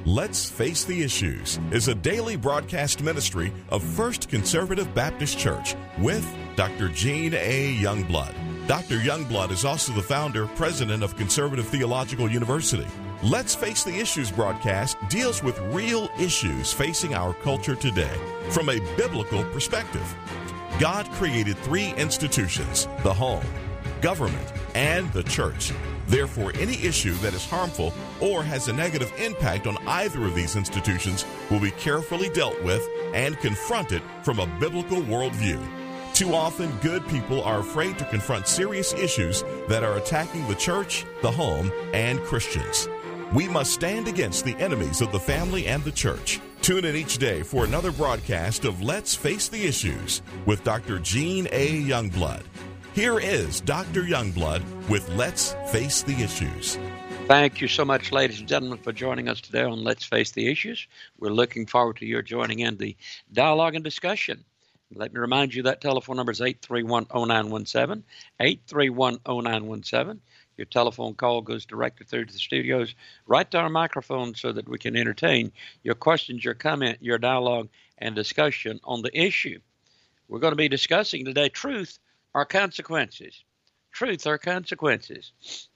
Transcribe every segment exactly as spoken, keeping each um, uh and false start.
Let's Face the Issues is a daily broadcast ministry of First Conservative Baptist Church with Doctor Gene A. Youngblood. Doctor Youngblood is also the founder, president of Conservative Theological University. Let's Face the Issues broadcast deals with real issues facing our culture today from a biblical perspective. God created three institutions: the home, government, and the church. Therefore, any issue that is harmful or has a negative impact on either of these institutions will be carefully dealt with and confronted from a biblical worldview. Too often, good people are afraid to confront serious issues that are attacking the church, the home, and Christians. We must stand against the enemies of the family and the church. Tune in each day for another broadcast of Let's Face the Issues with Doctor Gene A. Youngblood. Here is Doctor Youngblood with Let's Face the Issues. Thank you so much, ladies and gentlemen, for joining us today on Let's Face the Issues. We're looking forward to your joining in the dialogue and discussion. Let me remind you that telephone number is eight three one, oh nine one seven, eight three one, oh nine one seven. Your telephone call goes directly through to the studios, right to our microphone so that we can entertain your questions, your comment, your dialogue, and discussion on the issue. We're going to be discussing today truth or consequences. Truth or consequences.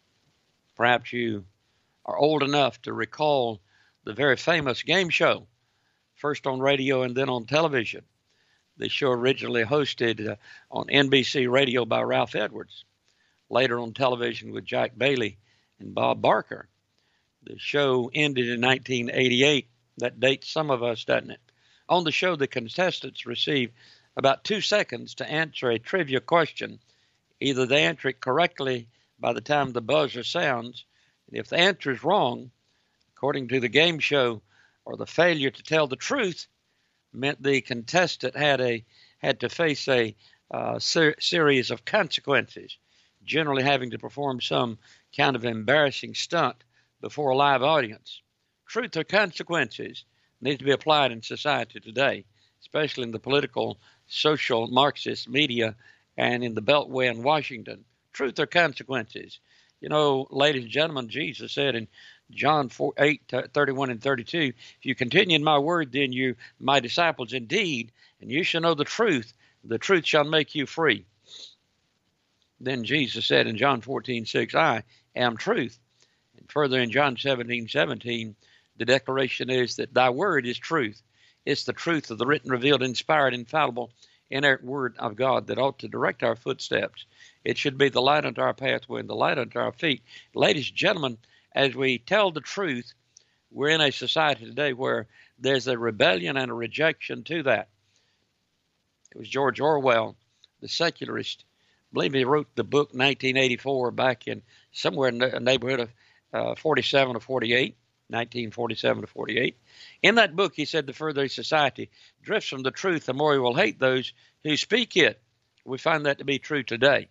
Perhaps you are old enough to recall the very famous game show, first on radio and then on television. The show originally hosted uh, on N B C Radio by Ralph Edwards, later on television with Jack Bailey and Bob Barker. The show ended in nineteen eighty-eight. That dates some of us, doesn't it? On the show, the contestants receive about two seconds to answer a trivia question. Either they answer it correctly by the time the buzzer sounds, and if the answer is wrong, according to the game show, or the failure to tell the truth, meant the contestant had a had to face a uh, ser- series of consequences, generally having to perform some kind of embarrassing stunt before a live audience. Truth or consequences need to be applied in society today, especially in the political, social, Marxist media and in the Beltway in Washington. Truth or consequences. You know, ladies and gentlemen, Jesus said in John eight, thirty-one and thirty-two, if you continue in my word, then you my disciples indeed, and you shall know the truth. The truth shall make you free. Then Jesus said in John fourteen six, I am truth. And further in John seventeen seventeen, the declaration is that thy word is truth. It's the truth of the written, revealed, inspired, infallible, inerrant word of God that ought to direct our footsteps. It should be the light unto our pathway and the light unto our feet. Ladies and gentlemen, as we tell the truth, we're in a society today where there's a rebellion and a rejection to that. It was George Orwell, the secularist. I believe he wrote the book nineteen eighty-four back in somewhere in the neighborhood of uh, forty-seven or forty-eight, nineteen forty-seven to forty-eight. In that book, he said the further a society drifts from the truth, the more he will hate those who speak it. We find that to be true today.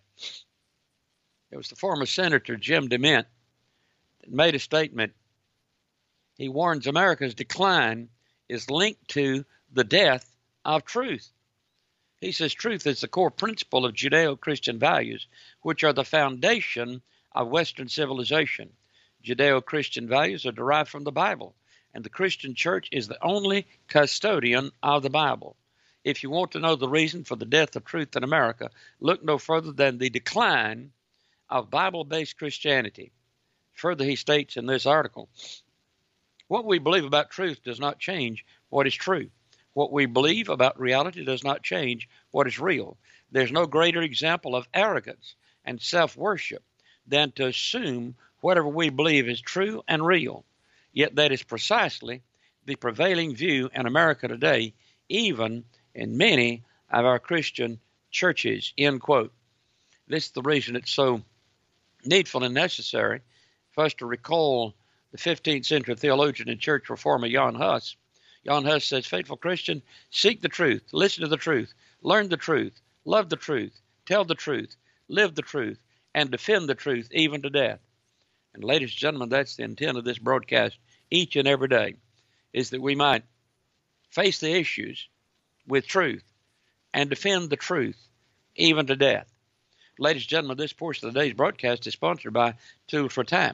It was the former Senator Jim DeMint that made a statement. He warns America's decline is linked to the death of truth. He says truth is the core principle of Judeo-Christian values, which are the foundation of Western civilization. Judeo-Christian values are derived from the Bible, and the Christian church is the only custodian of the Bible. If you want to know the reason for the death of truth in America, look no further than the decline of Bible-based Christianity. Further, he states in this article, what we believe about truth does not change what is true. What we believe about reality does not change what is real. There's no greater example of arrogance and self-worship than to assume whatever we believe is true and real. Yet that is precisely the prevailing view in America today, even in many of our Christian churches, end quote. This is the reason it's so needful and necessary for us to recall the fifteenth century theologian and church reformer Jan Hus. Jan Hus says, faithful Christian, seek the truth, listen to the truth, learn the truth, love the truth, tell the truth, live the truth, and defend the truth even to death. And ladies and gentlemen, that's the intent of this broadcast each and every day, is that we might face the issues with truth and defend the truth even to death. Ladies and gentlemen, this portion of today's broadcast is sponsored by Tools for Time.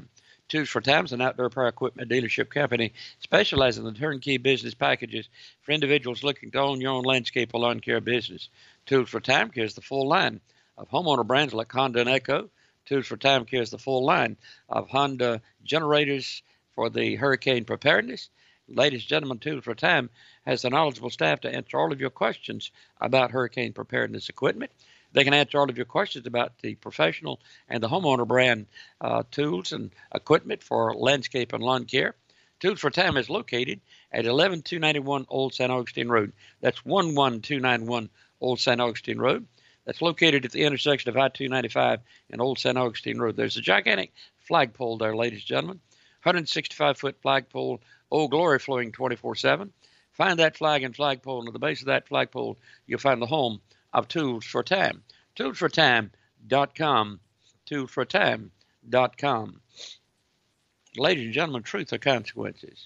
Tools for Time is an outdoor power equipment dealership company specializing in turnkey business packages for individuals looking to own your own landscape or lawn care business. Tools for Time carries the full line of homeowner brands like Honda and Echo. Tools for Time carries the full line of Honda generators for the hurricane preparedness. Ladies and gentlemen, Tools for Time has a knowledgeable staff to answer all of your questions about hurricane preparedness equipment. They can answer all of your questions about the professional and the homeowner brand uh, tools and equipment for landscape and lawn care. Tools for Time is located at eleven two ninety-one Old Saint Augustine Road. That's one one two nine one Old Saint Augustine Road. That's located at the intersection of I two ninety-five and Old Saint Augustine Road. There's a gigantic flagpole there, ladies and gentlemen. one hundred sixty-five foot flagpole, Old Glory flowing twenty-four seven. Find that flag and flagpole, and at the base of that flagpole, you'll find the home of Tools for Time. tools for time dot com. tools for time dot com. Ladies and gentlemen, truth or consequences.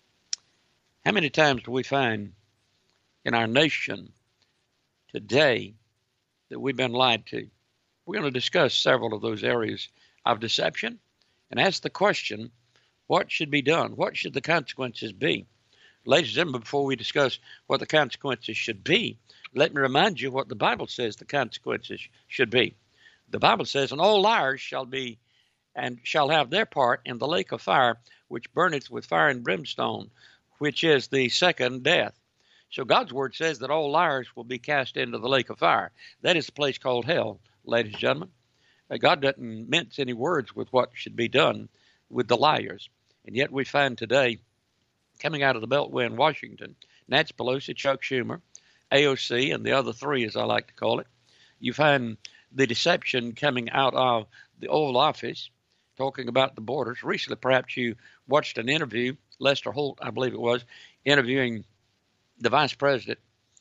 How many times do we find in our nation today that we've been lied to? We're going to discuss several of those areas of deception and ask the question, what should be done? What should the consequences be? Ladies and gentlemen, before we discuss what the consequences should be, let me remind you what the Bible says the consequences should be. The Bible says, and all liars shall be and shall have their part in the lake of fire, which burneth with fire and brimstone, which is the second death. So God's word says that all liars will be cast into the lake of fire. That is the place called hell, ladies and gentlemen. God doesn't mince any words with what should be done with the liars. And yet we find today, coming out of the Beltway in Washington, Nancy Pelosi, Chuck Schumer, A O C, and the other three, as I like to call it, you find the deception coming out of the Oval Office, talking about the borders. Recently, perhaps you watched an interview, Lester Holt, I believe it was, interviewing the vice president.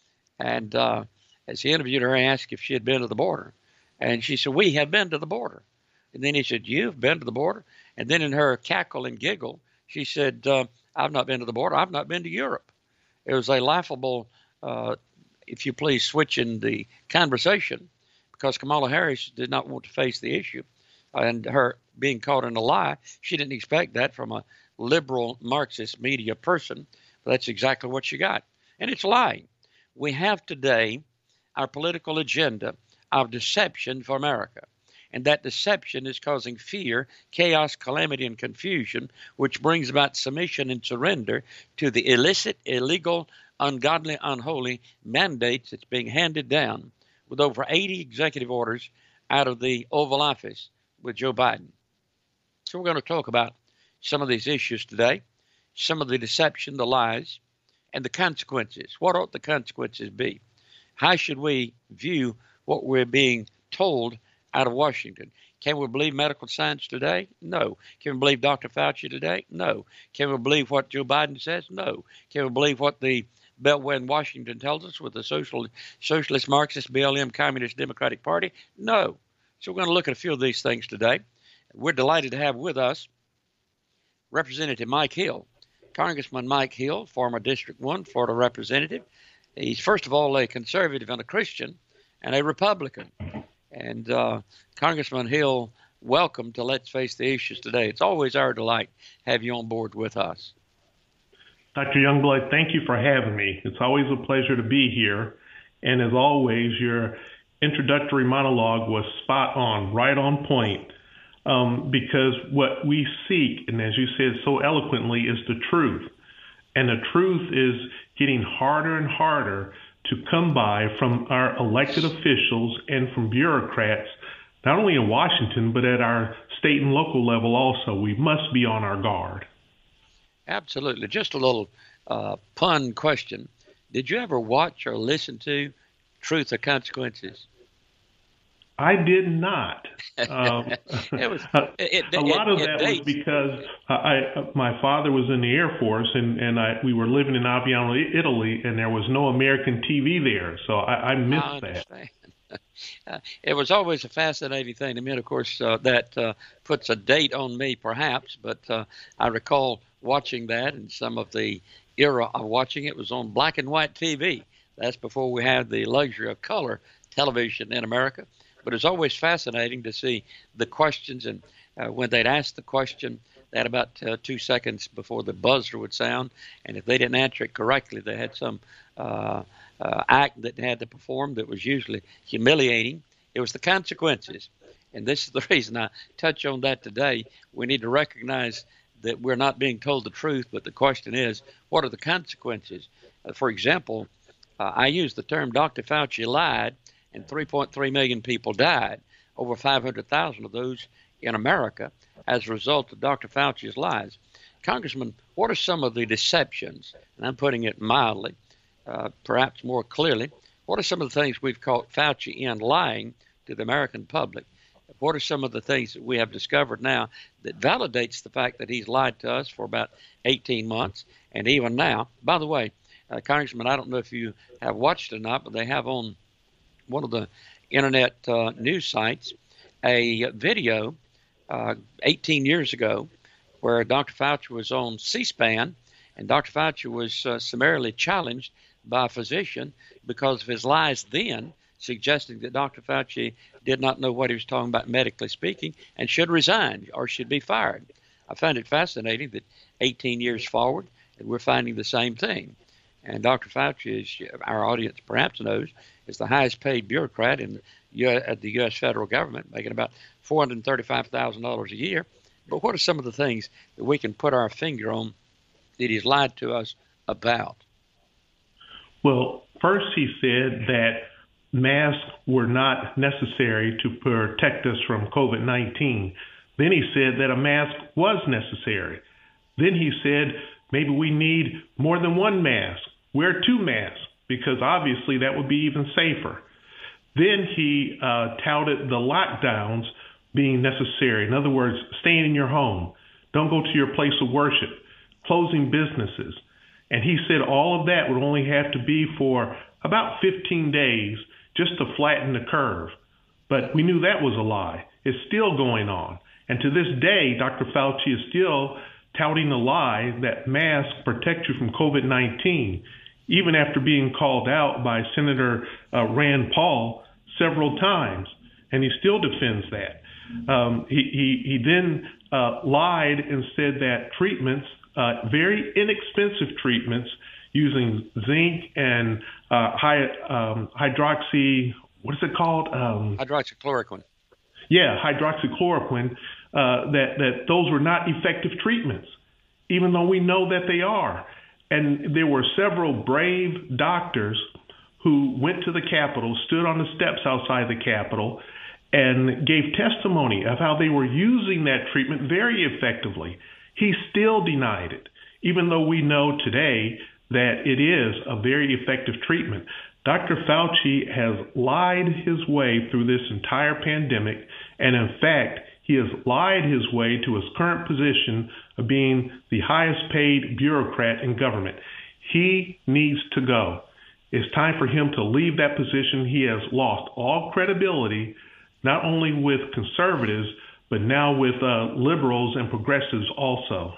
And uh, as he interviewed her, he asked if she had been to the border. And she said, we have been to the border. And then he said, you've been to the border? And then in her cackle and giggle, she said, uh, I've not been to the border. I've not been to Europe. It was a laughable, uh, if you please, switch in the conversation, because Kamala Harris did not want to face the issue. And her being caught in a lie, she didn't expect that from a liberal Marxist media person. But that's exactly what she got. And it's lying. We have today our political agenda of deception for America. And that deception is causing fear, chaos, calamity, and confusion, which brings about submission and surrender to the illicit, illegal, ungodly, unholy mandates that's being handed down with over eighty executive orders out of the Oval Office with Joe Biden. So we're going to talk about some of these issues today, some of the deception, the lies, and the consequences. What ought the consequences be? How should we view what we're being told out of Washington? Can we believe medical science today? No. Can we believe Doctor Fauci today? No. Can we believe what Joe Biden says? No. Can we believe what the Beltway in Washington tells us with the social, socialist, Marxist, B L M, Communist Democratic Party? No. So we're going to look at a few of these things today. We're delighted to have with us Representative Mike Hill. Congressman Mike Hill, former District one Florida representative. He's, first of all, a conservative and a Christian and a Republican. And uh, Congressman Hill, welcome to Let's Face the Issues today. It's always our delight to have you on board with us. Doctor Youngblood, thank you for having me. It's always a pleasure to be here. And as always, your introductory monologue was spot on, right on point, um, because what we seek, and as you said so eloquently, is the truth. And the truth is getting harder and harder to come by from our elected officials and from bureaucrats, not only in Washington, but at our state and local level also. We must be on our guard. Absolutely. Just a little uh, pun question. Did you ever watch or listen to Truth or Consequences? I did not. Um, it was, it, it, a lot it, of that was because I, my father was in the Air Force, and, and I, we were living in Aviano, Italy, and there was no American T V there, so I, I missed I that. uh, it was always a fascinating thing to me. And of course, uh, that uh, puts a date on me, perhaps, but uh, I recall watching that, and some of the era of watching it was on black and white T V. That's before we had the luxury of color television in America. But it's always fascinating to see the questions, and uh, when they'd ask the question, They had about uh, two seconds before the buzzer would sound, and if they didn't answer it correctly, they had some uh, uh, act that they had to perform that was usually humiliating. It was the consequences. And this is the reason I touch on that today. We need to recognize that we're not being told the truth, but the question is, what are the consequences? Uh, for example, uh, I use the term Doctor Fauci lied, and three point three million people died, over five hundred thousand of those in America, as a result of Doctor Fauci's lies. Congressman, what are some of the deceptions, and I'm putting it mildly, uh, perhaps more clearly, what are some of the things we've caught Fauci in lying to the American public? What are some of the things that we have discovered now that validates the fact that he's lied to us for about eighteen months, and even now? By the way, uh, Congressman, I don't know if you have watched it or not, but they have on one of the internet uh, news sites a video uh, eighteen years ago where Doctor Fauci was on C-SPAN, and Doctor Fauci was uh, summarily challenged by a physician because of his lies then, suggesting that Doctor Fauci did not know what he was talking about medically speaking and should resign or should be fired. I find it fascinating that eighteen years forward, that we're finding the same thing. And Doctor Fauci, as our audience perhaps knows, is the highest paid bureaucrat in the U S, at the U S federal government, making about four hundred thirty-five thousand dollars a year. But what are some of the things that we can put our finger on that he's lied to us about? Well, first he said that masks were not necessary to protect us from COVID nineteen. Then he said that a mask was necessary. Then he said maybe we need more than one mask. Wear two masks, because obviously that would be even safer. Then he uh, touted the lockdowns being necessary. In other words, staying in your home, don't go to your place of worship, closing businesses. And he said all of that would only have to be for about fifteen days just to flatten the curve. But we knew that was a lie. It's still going on. And to this day, Doctor Fauci is still touting the lie that masks protect you from COVID nineteen, even after being called out by Senator uh, Rand Paul several times. And he still defends that. Um, he, he, he then uh, lied and said that treatments, uh, very inexpensive treatments, using zinc and uh, high, um, hydroxy, what is it called? Um, hydroxychloroquine. Yeah, hydroxychloroquine, uh, that, that those were not effective treatments, even though we know that they are. And there were several brave doctors who went to the Capitol, stood on the steps outside the Capitol, and gave testimony of how they were using that treatment very effectively. He still denied it, even though we know today that it is a very effective treatment. Doctor Fauci has lied his way through this entire pandemic, and in fact, he has lied his way to his current position of being the highest paid bureaucrat in government. He needs to go. It's time for him to leave that position. He has lost all credibility, not only with conservatives, but now with uh, liberals and progressives also.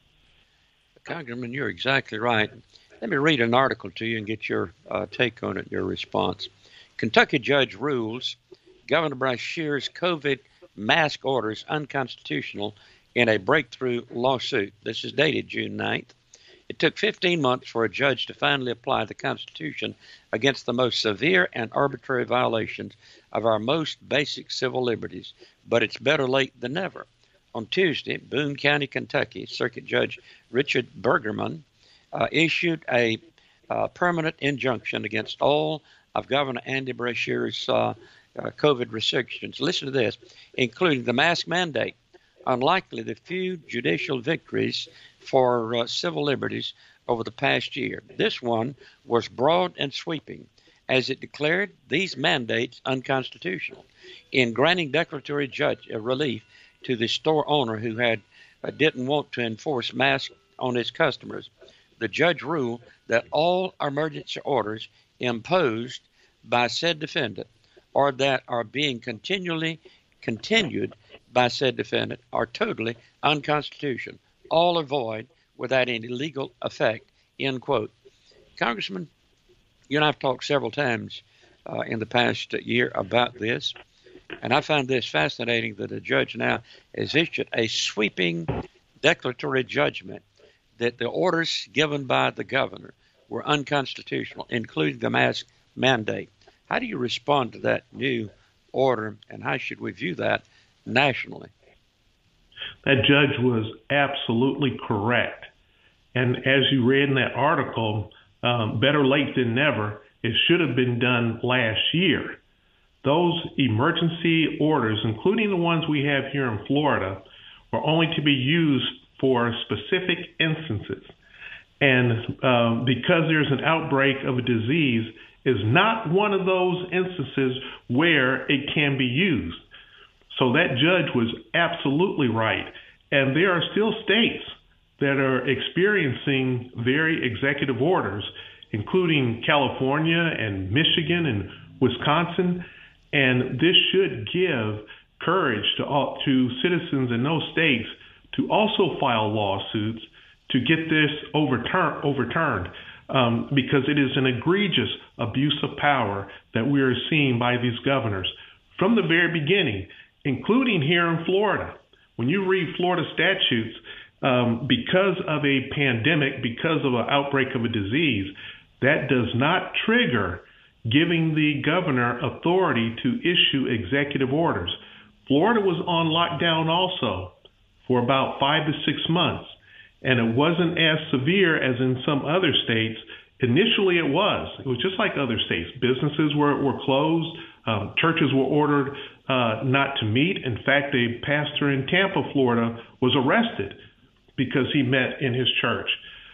Congressman, you're exactly right. Let me read an article to you and get your uh, take on it, your response. Kentucky judge rules Governor Brashear's COVID mask orders unconstitutional in a breakthrough lawsuit. This is dated June ninth. It took fifteen months for a judge to finally apply the Constitution against the most severe and arbitrary violations of our most basic civil liberties, but it's better late than never. On Tuesday, Boone County, Kentucky, Circuit Judge Richard Bergerman uh, issued a uh, permanent injunction against all of Governor Andy Brashear's uh, uh, COVID restrictions. Listen to this, including the mask mandate. Unlikely the few judicial victories for uh, civil liberties over the past year. This one was broad and sweeping, as it declared these mandates unconstitutional. In granting declaratory judge uh, relief to the store owner who had uh, didn't want to enforce masks on his customers, the judge ruled that all emergency orders imposed by said defendant or that are being continually continued by said defendant are totally unconstitutional. All are void without any legal effect, end quote. Congressman, you and I have talked several times uh, in the past year about this, and I find this fascinating that a judge now has issued a sweeping declaratory judgment that the orders given by the governor were unconstitutional, including the mask mandate. How do you respond to that new order, and how should we view that nationally? That judge was absolutely correct. And as you read in that article, um, better late than never, it should have been done last year. Those emergency orders, including the ones we have here in Florida, were only to be used for specific instances. And um, because there's an outbreak of a disease, is not one of those instances where it can be used. So that judge was absolutely right. And there are still states that are experiencing very executive orders, including California and Michigan and Wisconsin. And this should give courage to all, to citizens in those states to also file lawsuits to get this overturn, overturned, um, because it is an egregious abuse of power that we are seeing by these governors from the very beginning, including here in Florida. When you read Florida statutes, um, because of a pandemic, because of an outbreak of a disease, that does not trigger giving the governor authority to issue executive orders. Florida was on lockdown also for about five to six months, and it wasn't as severe as in some other states. Initially, it was. It was just like other states. Businesses were, were closed. Um, churches were ordered uh, not to meet. In fact, a pastor in Tampa, Florida, was arrested because he met in his church.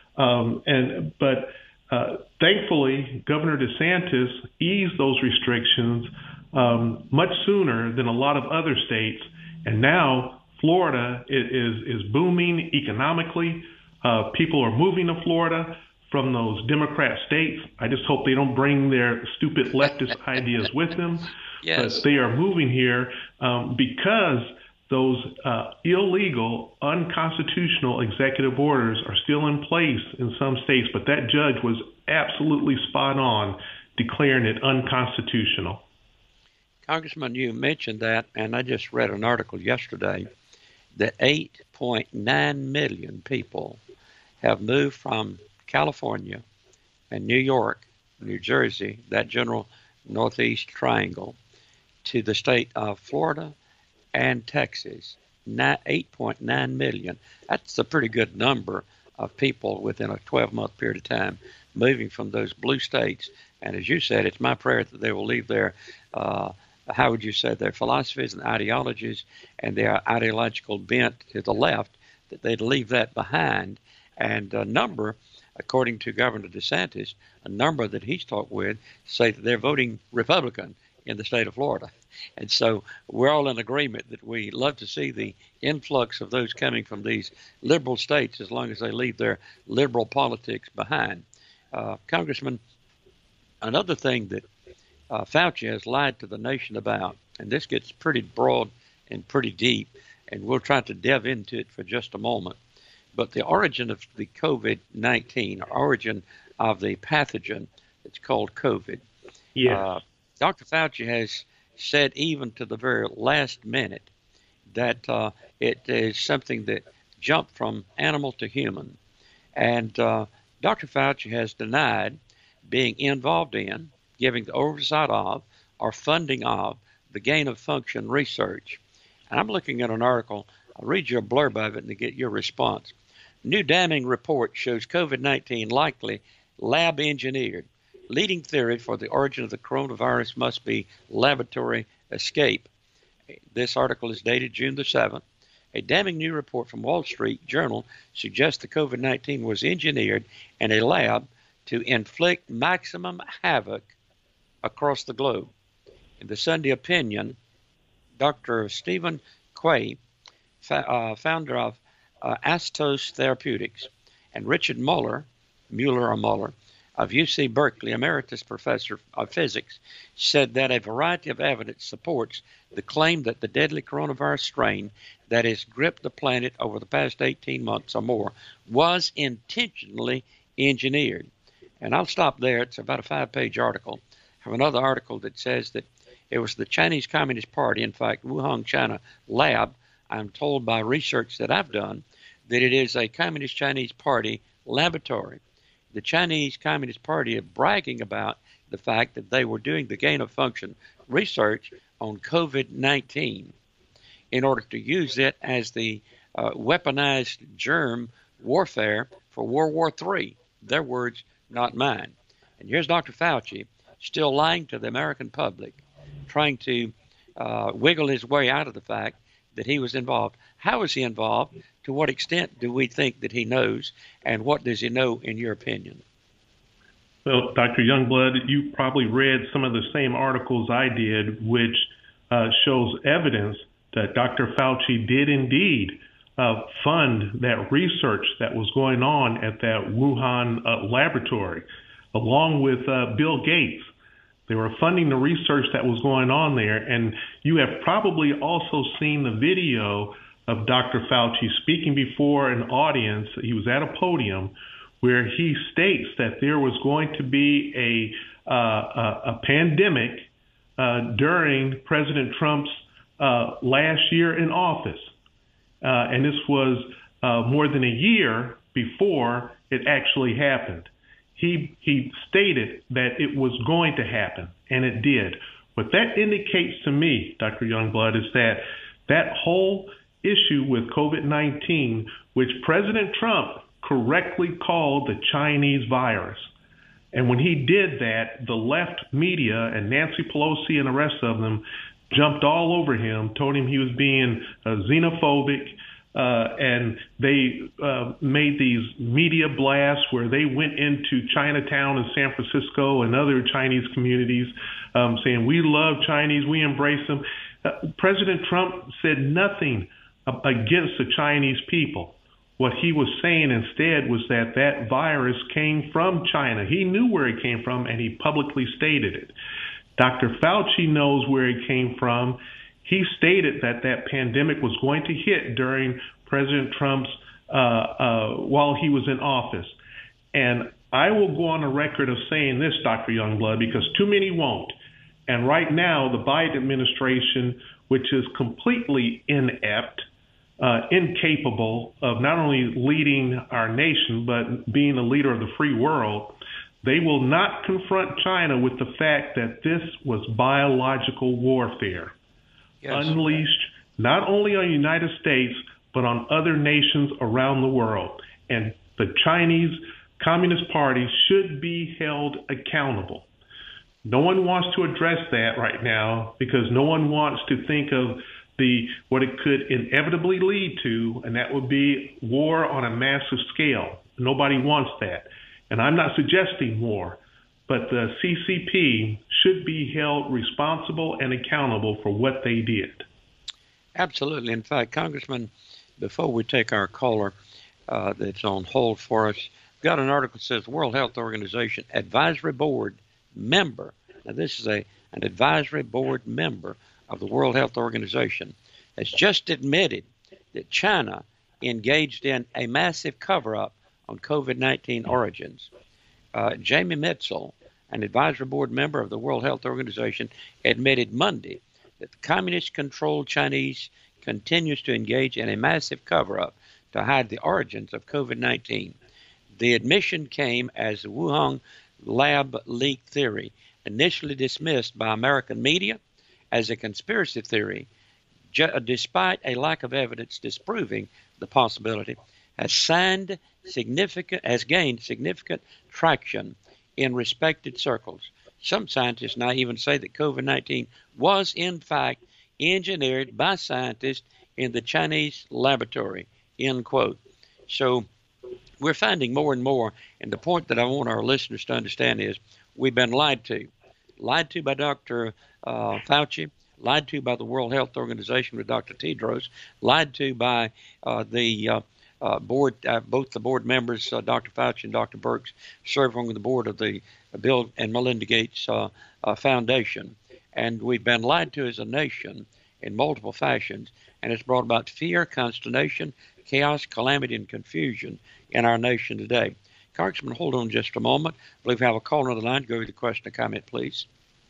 Um, and but uh, thankfully, Governor DeSantis eased those restrictions um, much sooner than a lot of other states, and now Florida is is booming economically. Uh, people are moving to Florida from those Democrat states. I just hope they don't bring their stupid leftist ideas with them. Yes. But they are moving here um, because those uh, illegal, unconstitutional executive orders are still in place in some states. But that judge was absolutely spot on declaring it unconstitutional. Congressman, you mentioned that, and I just read an article yesterday that eight point nine million people have moved from California and New York, New Jersey, that general Northeast triangle, to the state of Florida and Texas. eight point nine million. That's a pretty good number of people within a twelve-month period of time moving from those blue states. And as you said, it's my prayer that they will leave their uh, how would you say, their philosophies and ideologies and their ideological bent to the left, that they'd leave that behind. And a number, according to Governor DeSantis, a number that he's talked with say that they're voting Republican in the state of Florida. And so we're all in agreement that we love to see the influx of those coming from these liberal states as long as they leave their liberal politics behind. Uh, Congressman, another thing that Uh, Fauci has lied to the nation about, and this gets pretty broad and pretty deep, and we'll try to delve into it for just a moment. But the origin of the COVID nineteen, origin of the pathogen that's called COVID, yes. uh, Doctor Fauci has said even to the very last minute that uh, it is something that jumped from animal to human. And uh, Doctor Fauci has denied being involved in, giving the oversight of, or funding of the gain of function research. And I'm looking at an article. I'll read you a blurb of it and to get your response. New damning report shows COVID nineteen likely lab engineered. Leading theory for the origin of the coronavirus must be laboratory escape. This article is dated June the seventh. A damning new report from Wall Street Journal suggests the COVID nineteen was engineered in a lab to inflict maximum havoc across the globe. In the Sunday Opinion, Doctor Stephen Quay, fa- uh, founder of uh, Astos Therapeutics, and Richard Muller, Mueller or Muller, of U C Berkeley, emeritus professor of physics, said that a variety of evidence supports the claim that the deadly coronavirus strain that has gripped the planet over the past eighteen months or more was intentionally engineered. And I'll stop there. It's about a five-page article. I have another article that says that it was the Chinese Communist Party, in fact, Wuhan, China lab, I'm told by research that I've done, that it is a Communist Chinese Party laboratory. The Chinese Communist Party are bragging about the fact that they were doing the gain-of-function research on COVID nineteen in order to use it as the uh, weaponized germ warfare for World War Three. Their words, not mine. And here's Doctor Fauci still lying to the American public, trying to uh, wiggle his way out of the fact that he was involved. How is he involved? To what extent do we think that he knows? And what does he know, in your opinion? Well, Doctor Youngblood, you probably read some of the same articles I did, which uh, shows evidence that Doctor Fauci did indeed uh, fund that research that was going on at that Wuhan uh, laboratory, along with uh, Bill Gates. They were funding the research that was going on there. And you have probably also seen the video of Doctor Fauci speaking before an audience. He was at a podium where he states that there was going to be a, uh, a, a pandemic uh, during President Trump's uh, last year in office. Uh, and this was uh, more than a year before it actually happened. He he stated that it was going to happen, and it did. What that indicates to me, Doctor Youngblood, is that that whole issue with COVID nineteen, which President Trump correctly called the Chinese virus, and when he did that, the left media and Nancy Pelosi and the rest of them jumped all over him, told him he was being uh, xenophobic, Uh, and they uh, made these media blasts where they went into Chinatown in San Francisco and other Chinese communities um, saying, we love Chinese, we embrace them. Uh, President Trump said nothing against the Chinese people. What he was saying instead was that that virus came from China. He knew where it came from, and he publicly stated it. Doctor Fauci knows where it came from. He stated that that pandemic was going to hit during President Trump's, uh, uh, while he was in office. And I will go on the record of saying this, Doctor Youngblood, because too many won't. And right now, the Biden administration, which is completely inept, uh, incapable of not only leading our nation, but being a leader of the free world, they will not confront China with the fact that this was biological warfare. Yes. Unleashed not only on the United States, but on other nations around the world. And the Chinese Communist Party should be held accountable. No one wants to address that right now because no one wants to think of the what it could inevitably lead to, and that would be war on a massive scale. Nobody wants that. And I'm not suggesting war. But the C C P should be held responsible and accountable for what they did. Absolutely. In fact, Congressman, before we take our caller uh, that's on hold for us, we've got an article that says World Health Organization Advisory Board member. Now, this is a an advisory board member of the World Health Organization has just admitted that China engaged in a massive cover-up on COVID nineteen origins. Uh, Jamie Metzl, an advisory board member of the World Health Organization, admitted Monday that the communist-controlled Chinese continues to engage in a massive cover-up to hide the origins of COVID nineteen. The admission came as the Wuhan lab leak theory, initially dismissed by American media as a conspiracy theory, ju- despite a lack of evidence disproving the possibility, has signed significant, has gained significant traction in respected circles. Some scientists now even say that COVID nineteen was, in fact, engineered by scientists in the Chinese laboratory, end quote. So we're finding more and more, and the point that I want our listeners to understand is we've been lied to. Lied to by Doctor Uh, Fauci, lied to by the World Health Organization with Doctor Tedros, lied to by uh, the uh, uh, board, uh, both the board members, uh, Doctor Fauci and Doctor Birx, serve on the board of the Bill and Melinda Gates uh, uh, Foundation. And we've been lied to as a nation in multiple fashions, and it's brought about fear, consternation, chaos, calamity, and confusion in our nation today. Congressman, hold on just a moment. I believe we have a caller on the line. Go with the question or comment, please.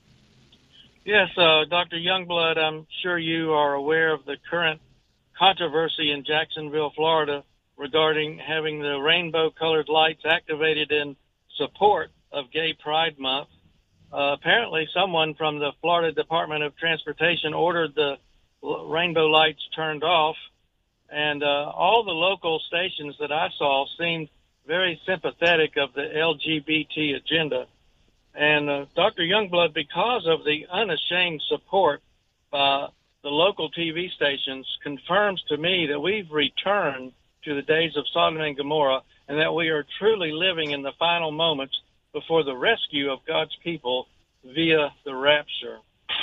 Yes, uh, Doctor Youngblood, I'm sure you are aware of the current controversy in Jacksonville, Florida, regarding having the rainbow-colored lights activated in support of Gay Pride Month. Uh, apparently, someone from the Florida Department of Transportation ordered the l- rainbow lights turned off, and uh, all the local stations that I saw seemed very sympathetic of the L G B T agenda. And uh, Doctor Youngblood, because of the unashamed support by the local T V stations, confirms to me that we've returned to the days of Sodom and Gomorrah, and that we are truly living in the final moments before the rescue of God's people via the rapture.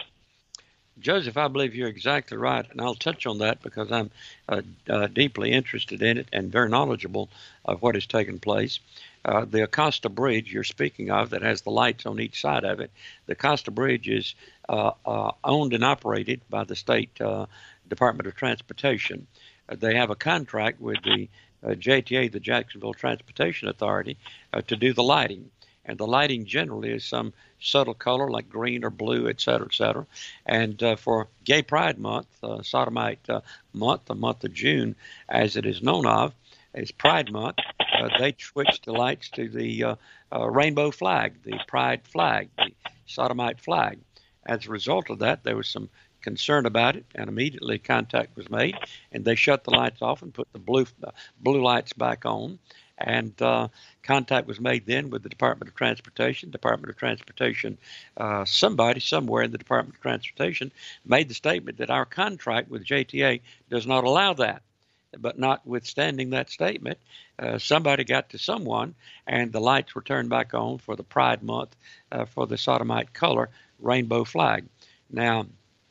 Joseph, I believe you're exactly right, and I'll touch on that because I'm uh, uh, deeply interested in it and very knowledgeable of what has taken place. Uh, the Acosta Bridge you're speaking of that has the lights on each side of it, the Acosta Bridge is uh, uh, owned and operated by the State uh, Department of Transportation. Uh, they have a contract with the uh, J T A, the Jacksonville Transportation Authority, uh, to do the lighting. And the lighting generally is some subtle color like green or blue, et cetera, et cetera. And uh, for Gay Pride Month, uh, Sodomite uh, Month, the month of June, as it is known of, as Pride Month, uh, they switched the lights to the uh, uh, rainbow flag, the Pride flag, the Sodomite flag. As a result of that, there was some concern about it, and immediately contact was made, and they shut the lights off and put the blue uh, blue lights back on. And uh, contact was made then with the Department of Transportation. Department of Transportation, uh, somebody somewhere in the Department of Transportation made the statement that our contract with J T A does not allow that. But notwithstanding that statement, uh, somebody got to someone, and the lights were turned back on for the Pride Month uh, for the Sodomite color rainbow flag. Now,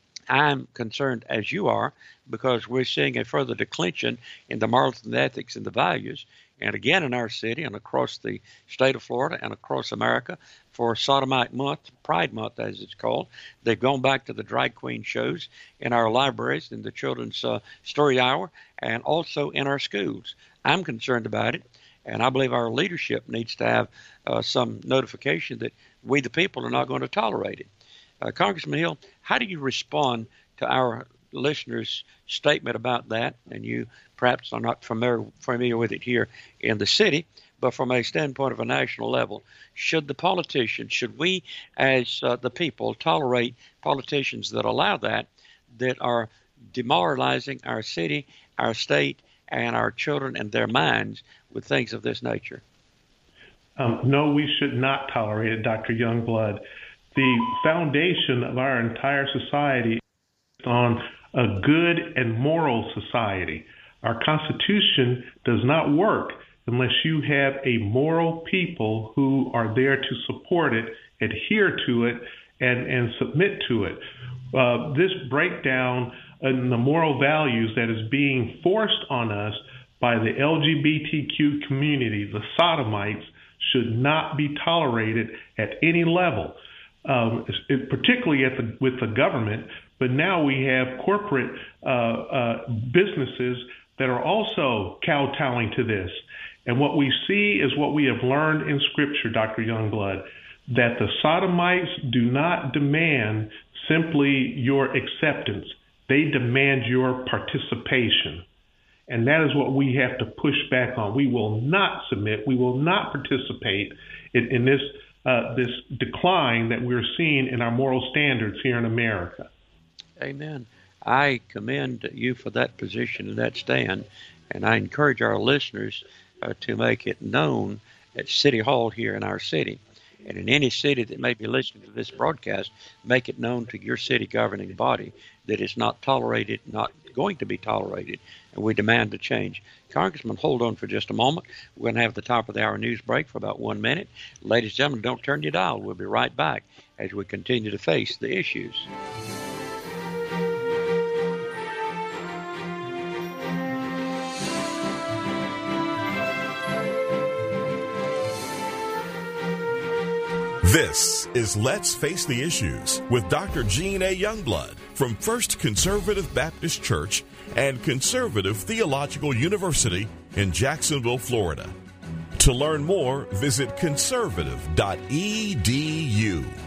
I'm concerned, as you are, because we're seeing a further declension in the morals and the ethics and the values. And again, in our city and across the state of Florida and across America, for Sodomite Month, Pride Month as it's called, they've gone back to the drag queen shows in our libraries, in the children's uh, story hour, and also in our schools. I'm concerned about it, and I believe our leadership needs to have uh, some notification that we, the people, are not going to tolerate it. Uh, Congressman Hill, how do you respond to our listeners' statement about that? And you perhaps are not familiar, familiar with it here in the city, but from a standpoint of a national level, should the politicians, should we as uh, the people tolerate politicians that allow that, that are demoralizing our city, our state, and our children and their minds with things of this nature? Um, no, we should not tolerate it, Doctor Youngblood. The foundation of our entire society is on a good and moral society. Our Constitution does not work unless you have a moral people who are there to support it, adhere to it, and, and submit to it. Uh, this breakdown in the moral values that is being forced on us by the L G B T Q community, the sodomites, should not be tolerated at any level. Um, it, particularly at the, with the government, but now we have corporate uh, uh, businesses that are also kowtowing to this. And what we see is what we have learned in Scripture, Doctor Youngblood, that the sodomites do not demand simply your acceptance. They demand your participation. And that is what we have to push back on. We will not submit. We will not participate in, in this Uh, this decline that we're seeing in our moral standards here in America. Amen. I commend you for that position and that stand, and I encourage our listeners uh, to make it known at City Hall here in our city. And in any city that may be listening to this broadcast, make it known to your city governing body that it's not tolerated, not going to be tolerated, and we demand a change. Congressman, hold on for just a moment. We're going to have the top of the hour news break for about one minute. Ladies and gentlemen, don't turn your dial. We'll be right back as we continue to face the issues. This is Let's Face the Issues with Doctor Gene A. Youngblood from First Conservative Baptist Church and Conservative Theological University in Jacksonville, Florida. To learn more, visit conservative dot e d u.